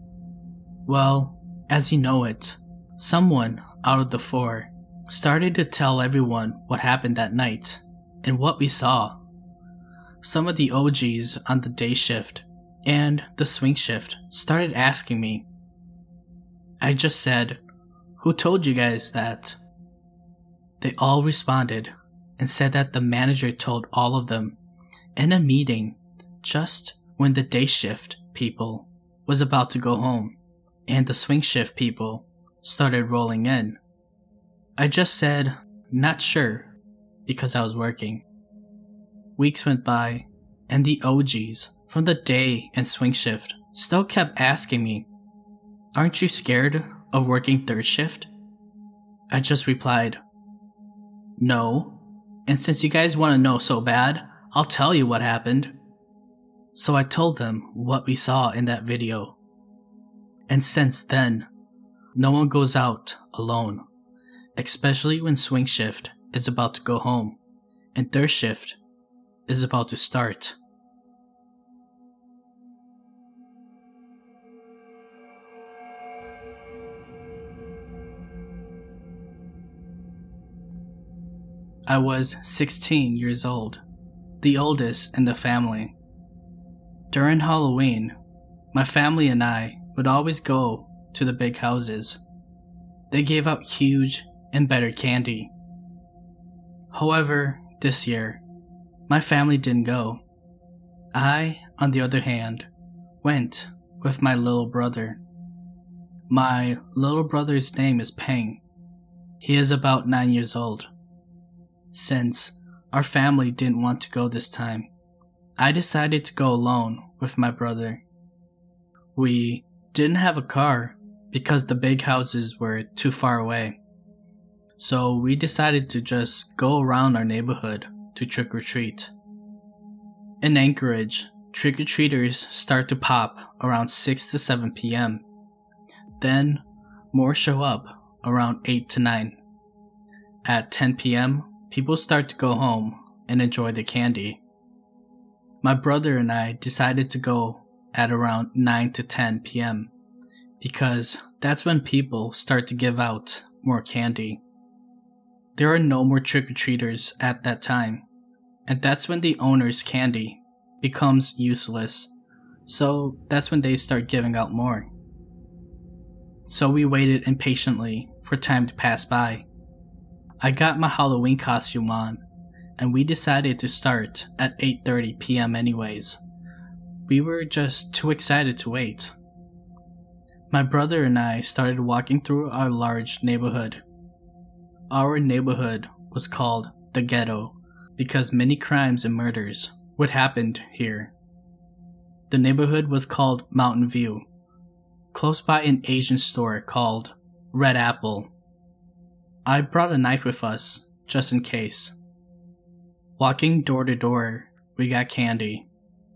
Well, as you know it, someone out of the four started to tell everyone what happened that night and what we saw. Some of the O Gs on the day shift and the swing shift started asking me. I just said, "Who told you guys that?" They all responded and said that the manager told all of them in a meeting just when the day shift people was about to go home and the swing shift people started rolling in. I just said, "Not sure," because I was working. Weeks went by, and the O Gs from the day and swing shift still kept asking me, "Aren't you scared of working third shift?" I just replied, "No, and since you guys want to know so bad, I'll tell you what happened." So I told them what we saw in that video. And since then, no one goes out alone, especially when swing shift is about to go home and third shift is about to start. I was sixteen years old, the oldest in the family. During Halloween, my family and I would always go to the big houses. They gave out huge and better candy. However, this year, my family didn't go. I, on the other hand, went with my little brother. My little brother's name is Peng. He is about nine years old. Since our family didn't want to go this time, I decided to go alone with my brother. We didn't have a car because the big houses were too far away, so we decided to just go around our neighborhood to trick or treat. In Anchorage, trick-or-treaters start to pop around six to seven p.m. Then, more show up around eight to nine. At ten p.m., people start to go home and enjoy the candy. My brother and I decided to go at around nine to ten p.m. because that's when people start to give out more candy. There are no more trick-or-treaters at that time, and that's when the owner's candy becomes useless, so that's when they start giving out more. So we waited impatiently for time to pass by. I got my Halloween costume on, and we decided to start at eight thirty p.m. anyways. We were just too excited to wait. My brother and I started walking through our large neighborhood. Our neighborhood was called the Ghetto because many crimes and murders would happen here. The neighborhood was called Mountain View, close by an Asian store called Red Apple. I brought a knife with us, just in case. Walking door to door, we got candy.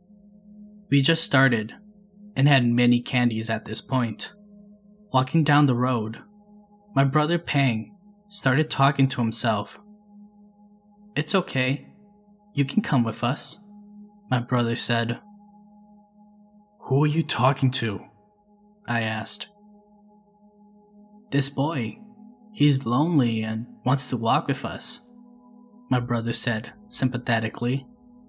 We just started, and had many candies at this point. Walking down the road, my brother Pang started talking to himself. "It's okay, you can come with us," my brother said. "Who are you talking to?" I asked. "This boy. He's lonely and wants to walk with us," my brother said sympathetically.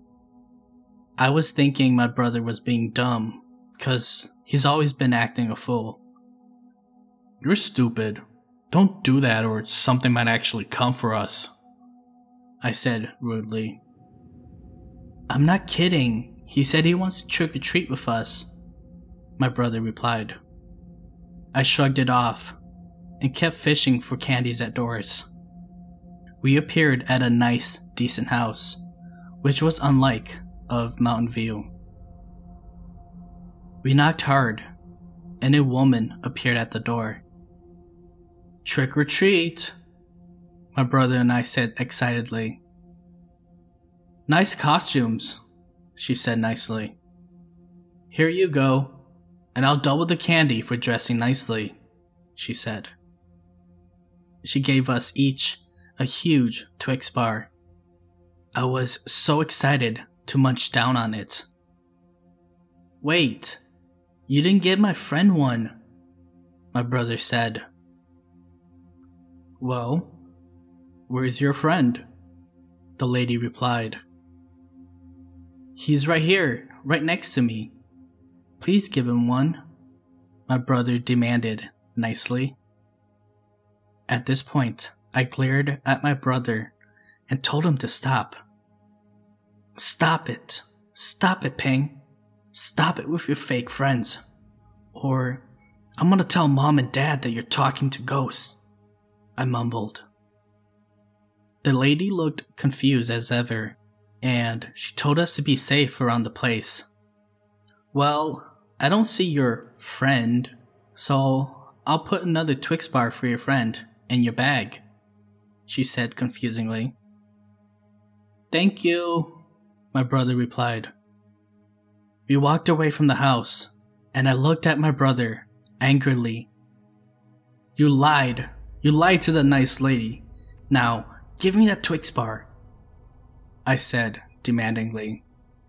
I was thinking my brother was being dumb, because he's always been acting a fool. "You're stupid. Don't do that or something might actually come for us," I said rudely. "I'm not kidding. He said he wants to trick or treat with us," my brother replied. I shrugged it off and kept fishing for candies at doors. We appeared at a nice, decent house, which was unlike of Mountain View. We knocked hard, and a woman appeared at the door. "Trick or treat," my brother and I said excitedly. "Nice costumes," she said nicely. "Here you go, and I'll double the candy for dressing nicely," she said. She gave us each a huge Twix bar. I was so excited to munch down on it. "Wait, you didn't give my friend one," my brother said. "Well, where's your friend?" the lady replied. "He's right here, right next to me. Please give him one," my brother demanded nicely. At this point, I glared at my brother and told him to stop. "Stop it. Stop it, Ping. Stop it with your fake friends. Or I'm gonna tell Mom and Dad that you're talking to ghosts," I mumbled. The lady looked confused as ever, and she told us to be safe around the place. "Well, I don't see your friend, so I'll put another Twix bar for your friend in your bag," she said confusingly. "Thank you," my brother replied. We walked away from the house, and I looked at my brother angrily. "You lied. You lied to the nice lady. Now, give me that Twix bar," I said demandingly.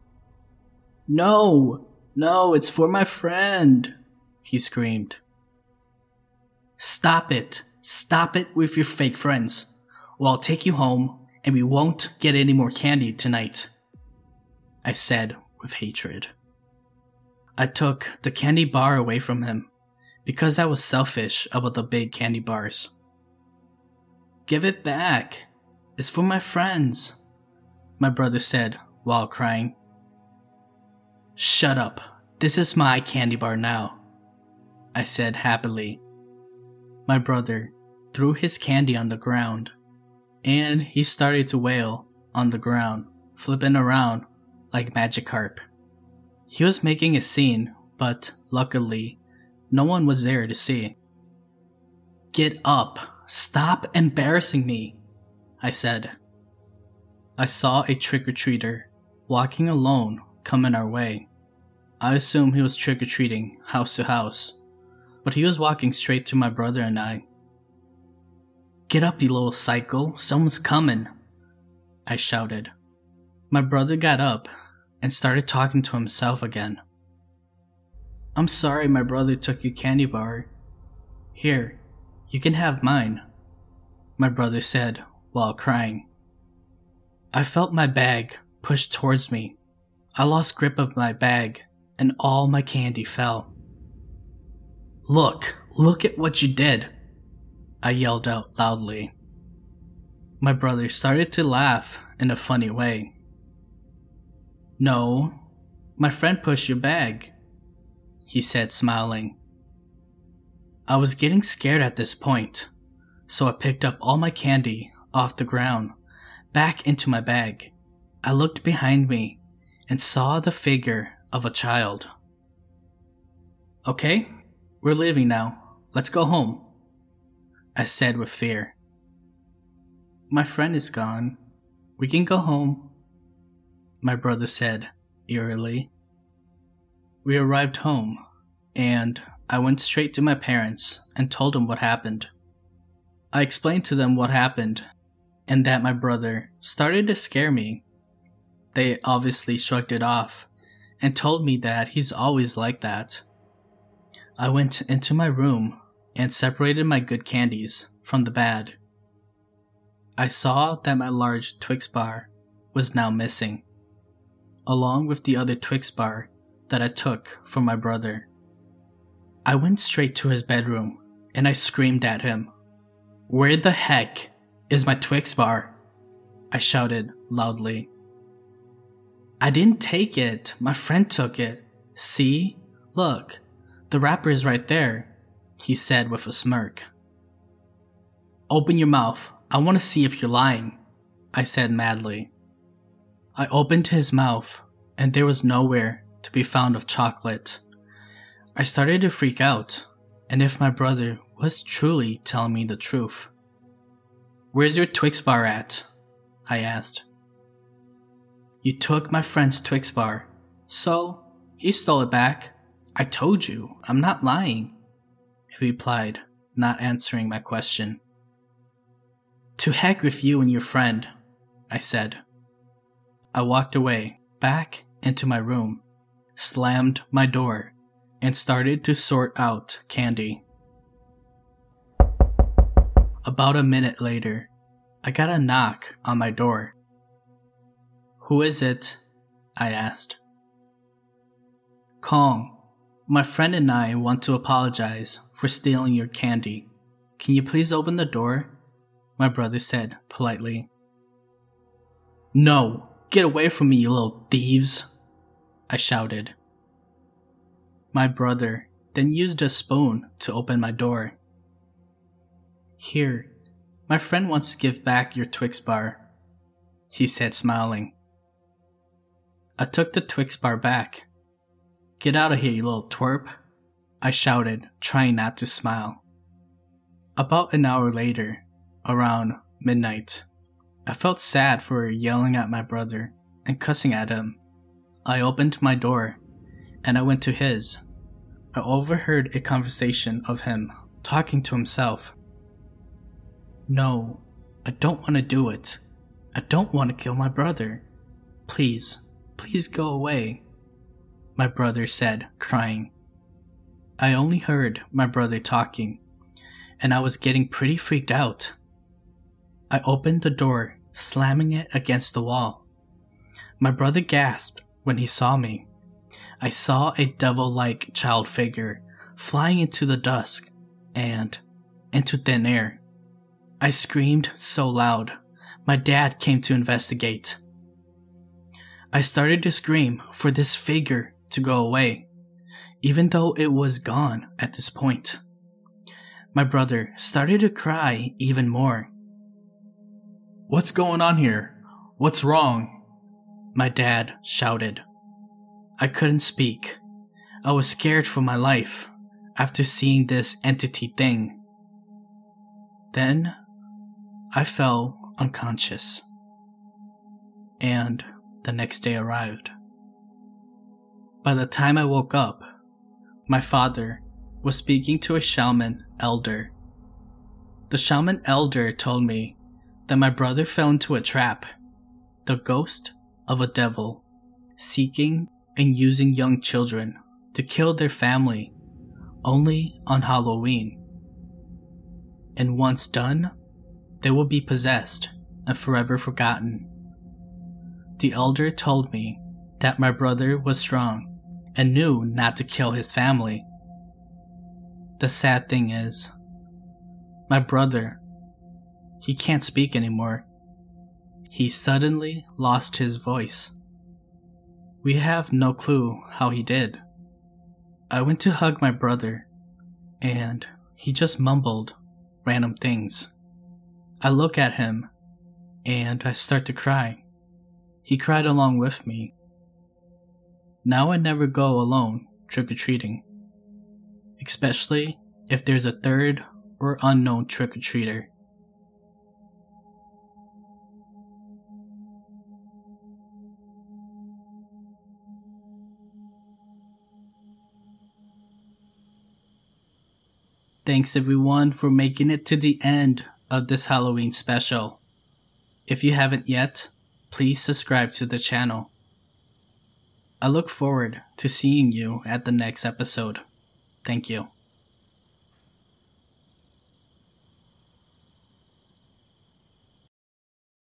"No, no, it's for my friend," he screamed. "Stop it. Stop it with your fake friends, or I'll take you home and we won't get any more candy tonight," I said with hatred. I took the candy bar away from him because I was selfish about the big candy bars. "Give it back. It's for my friends," my brother said while crying. "Shut up. This is my candy bar now," I said happily. My brother threw his candy on the ground, and he started to wail on the ground, flipping around like Magikarp. He was making a scene, but luckily, no one was there to see. "Get up," stop embarrassing me, I said. I saw a trick-or-treater walking alone coming our way. I assumed he was trick-or-treating house to house, but he was walking straight to my brother and I. Get up, you little psycho, someone's coming, I shouted. My brother got up and started talking to himself again. I'm sorry my brother took your candy bar. Here, you can have mine, my brother said while crying. I felt my bag pushed towards me. I lost grip of my bag and all my candy fell. Look, look at what you did, I yelled out loudly. My brother started to laugh in a funny way. No, my friend pushed your bag, he said, smiling. I was getting scared at this point, so I picked up all my candy off the ground, back into my bag. I looked behind me and saw the figure of a child. Okay, we're leaving now. Let's go home, I said with fear. My friend is gone. We can go home, my brother said eerily. We arrived home, and I went straight to my parents and told them what happened. I explained to them what happened and that my brother started to scare me. They obviously shrugged it off and told me that he's always like that. I went into my room and separated my good candies from the bad. I saw that my large Twix bar was now missing, along with the other Twix bar that I took from my brother. I went straight to his bedroom and I screamed at him. Where the heck is my Twix bar? I shouted loudly. I didn't take it. My friend took it. See? Look, the wrapper is right there, he said with a smirk. Open your mouth. I want to see if you're lying, I said madly. I opened his mouth and there was nowhere to be found of chocolate. I started to freak out, and if my brother was truly telling me the truth. Where's your Twix bar at? I asked. You took my friend's Twix bar, so he stole it back. I told you, I'm not lying, he replied, not answering my question. To heck with you and your friend, I said. I walked away, back into my room, slammed my door, and started to sort out candy. About a minute later, I got a knock on my door. Who is it? I asked. Kong, my friend and I want to apologize for stealing your candy. Can you please open the door? My brother said politely. No, get away from me, you little thieves, I shouted. My brother then used a spoon to open my door. Here, my friend wants to give back your Twix bar, he said, smiling. I took the Twix bar back. Get out of here, you little twerp, I shouted, trying not to smile. About an hour later, around midnight, I felt sad for yelling at my brother and cussing at him. I opened my door and I went to his. I overheard a conversation of him talking to himself. No, I don't want to do it. I don't want to kill my brother. Please, please go away, my brother said, crying. I only heard my brother talking, and I was getting pretty freaked out. I opened the door, slamming it against the wall. My brother gasped when he saw me. I saw a devil-like child figure flying into the dusk and into thin air. I screamed so loud, my dad came to investigate. I started to scream for this figure to go away, even though it was gone at this point. My brother started to cry even more. What's going on here? What's wrong? My dad shouted. I couldn't speak. I was scared for my life after seeing this entity thing. Then I fell unconscious, and the next day arrived. By the time I woke up, my father was speaking to a shaman elder. The shaman elder told me that my brother fell into a trap, the ghost of a devil, seeking and using young children to kill their family only on Halloween. And once done, they will be possessed and forever forgotten. The elder told me that my brother was strong and knew not to kill his family. The sad thing is, my brother, he can't speak anymore. He suddenly lost his voice. We have no clue how he did. I went to hug my brother, and he just mumbled random things. I look at him, and I start to cry. He cried along with me. Now I never go alone trick-or-treating, especially if there's a third or unknown trick-or-treater. Thanks everyone for making it to the end of this Halloween special. If you haven't yet, please subscribe to the channel. I look forward to seeing you at the next episode. Thank you.